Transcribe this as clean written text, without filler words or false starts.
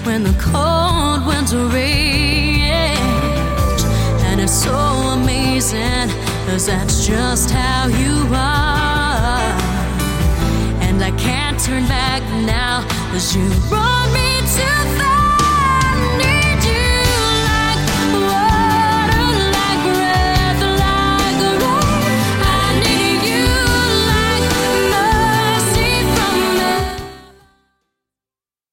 when the cold winter rage. And it's so amazing, 'cause that's just how you are. And I can't turn back now, 'cause you brought me to